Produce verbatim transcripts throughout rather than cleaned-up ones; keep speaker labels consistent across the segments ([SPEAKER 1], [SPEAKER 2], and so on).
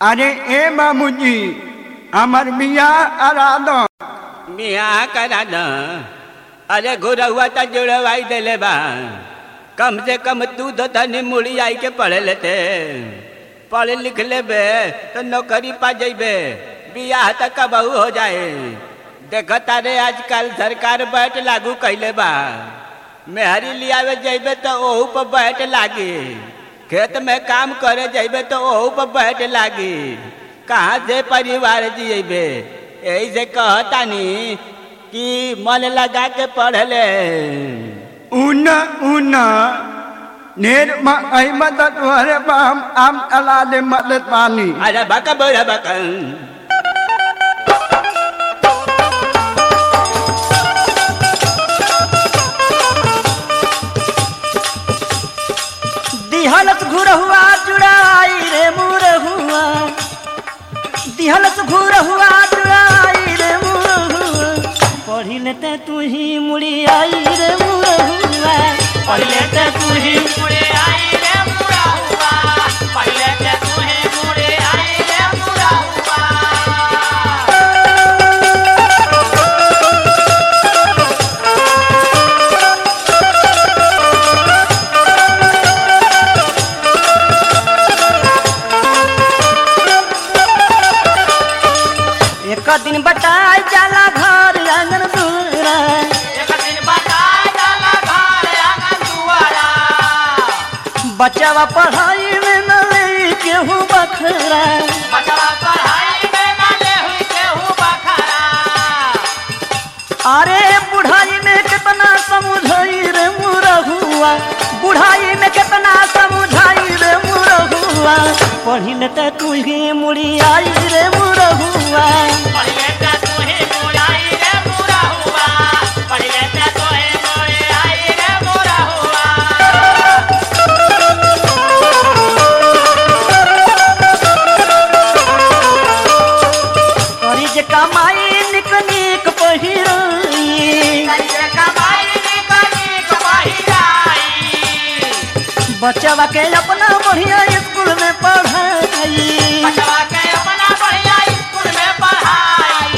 [SPEAKER 1] अरे ए बाबूजी हमार बियाह करा दो।
[SPEAKER 2] बियाह करा दो? अरे घुरहुआ तो जुड़वाई देले बा। कम से कम तू तो तनी मुड़ी आई के पढ़ लेते, पढ़ लिख लेबे तो नौकरी पा जेबे, बियाह तो कबहू हो जाए। देखता रे आजकल सरकार बैठ लागू कैले बा, मेहरी लियावे जेबे तो ओहू पर बैठ लागी, खेत में काम करे जेबे तो ओहू पर बैठ लागी। कहाँ से परिवार जियेबे? यही से कहतानी कि मन लगा के पढ़ ले।
[SPEAKER 1] उन उन नेर आई मदद वाले बाम आम अला दे मदद पानी।
[SPEAKER 2] अरे बका बोरा बका
[SPEAKER 3] दिहलत घुरहुआ जुड़ाई रे मुरहुआ, दिहलत घुरहुआ जुड़ाई रे मुरहुआ, पढ़ी लेते तू ही मुड़ी आई रे मुरहुआ, पढ़ी लेते तू ही मुड़ी आई रे मुरहुआ, पढ़ी लेते तू ही मुड़ी आई रे मुरहुआ। एक दिन बताए जाला घर आंगन दुआरा, एक दिन बताए जाला घर आंगन दुआरा, बच्चावा पढ़ाई में न ले केहू बखरा, बच्चावा पढ़ाई में न ले केहू बखरा। अरे बुढ़ाई में कितना समझाई रे मुरहुआ, बुढ़ाई में कितना समझाई रे मुरहुआ, पढ़ी लेते तू ही मुड़ी आई रे मुरहुआ, पढ़ी लेते तू ही मुड़ी आई रे मुरहुआ, पढ़ी लेते तू ही मुड़ी आई रे मुरहुआ। करी जे कमाई निक निक पहिराई, करी जे कमाई निक निक पहिराई, बच्चा के अपना बढ़िया स्कूल में पढ़ाई, बच्चा के अपना बढ़िया स्कूल में पढ़ाई।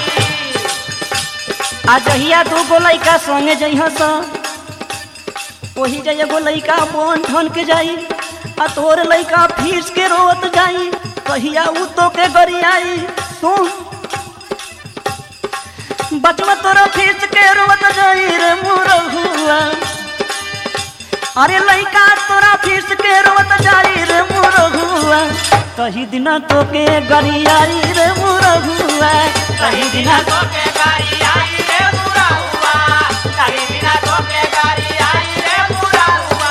[SPEAKER 3] आ जहिया दू गो लइका संगे जइहा स, वही जइया गो लइका बोन ठन के जाई, आ तोर लइका फीस के रोत जाई, कहिया उ तो के गरियाई। सुन बचवा तोरा फीस के रोत जाई रे मुरहुआ, अरे लइका तोरा फीस के रोत जाई रे मुरहुआ, कही दिना तो के गरियाई रे मुरहुआ, कही दिना तो के गरियाई रे मुरहुआ, कही दिना तो के गरियाई रे मुरहुआ।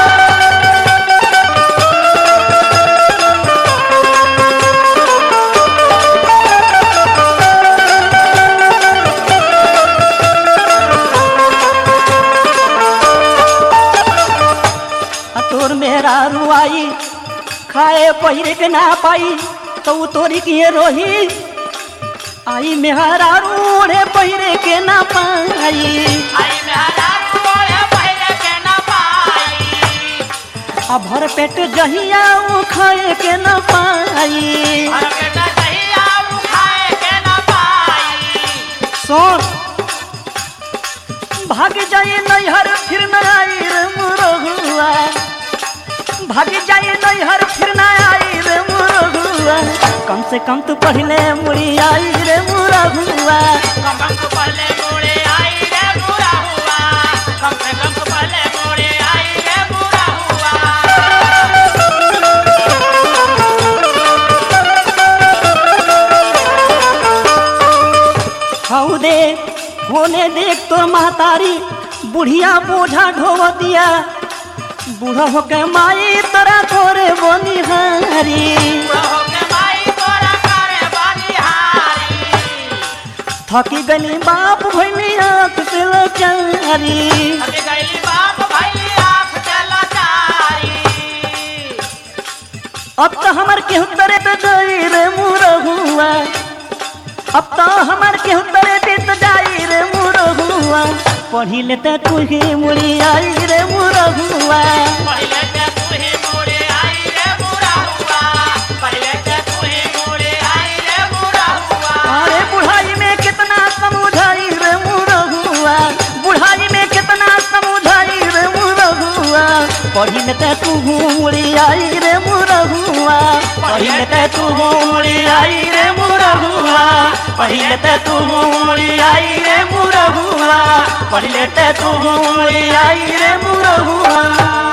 [SPEAKER 3] तोर मेरा रुआई खाए पहिरे के ना पाई तो तोरी किए रोही, आई मेहरा रूढ़े पहिरे के ना पाई, आई मेहरा रूढ़े पहिरे के ना पाई, अब भर पेट जहिया वो खाए के ना पाई, भर पेट जहिया वो खाए के ना पाई। सोच भाग जाए नैहर फिर न आई रे मुरहुआ, भाग जाए नैहर फिर न आई रे मुरहुआ, कम से कम तू पढ़ ले मुड़ी आई रे मुरहुआ, कम से कम तू पढ़ ले मुड़ी आई रे मुरहुआ, कम से कम तू पढ़ ले मुड़ी आई रे मुरहुआ। हाउ दे होने देख तो महतारी बुढ़िया बोझा ढोवतिया, बूढ़ा होके माई तोरा तोरे बनिहारी, बूढ़ा होके माई तोरा करे बनिहारी, थकी गली बाप भइली आँख से लाचारी, थकी गली बाप भइली आँख से लाचारी। अब तो हमार केहू तरे तो जाई रे मुरहुआ, अब तो हमार केहू तरे बीत जाई रे मुरहुआ, पढ़ी लेते तू ही मुड़ी आई रे मुरहुआ, पढ़ी लेते तू ही मुड़ी आई रे मुरहुआ, पढ़ी लेते तू ही पढ़ी लेते तू मुड़ी आई रे मुरहुआ पढ़ी लेते तू मुड़ी आई रे मुरहुआ पढ़ी लेते तू मुड़ी आई रे मुरहुआ पढ़ी लेते तू मुड़ी आई रे मुरहुआ।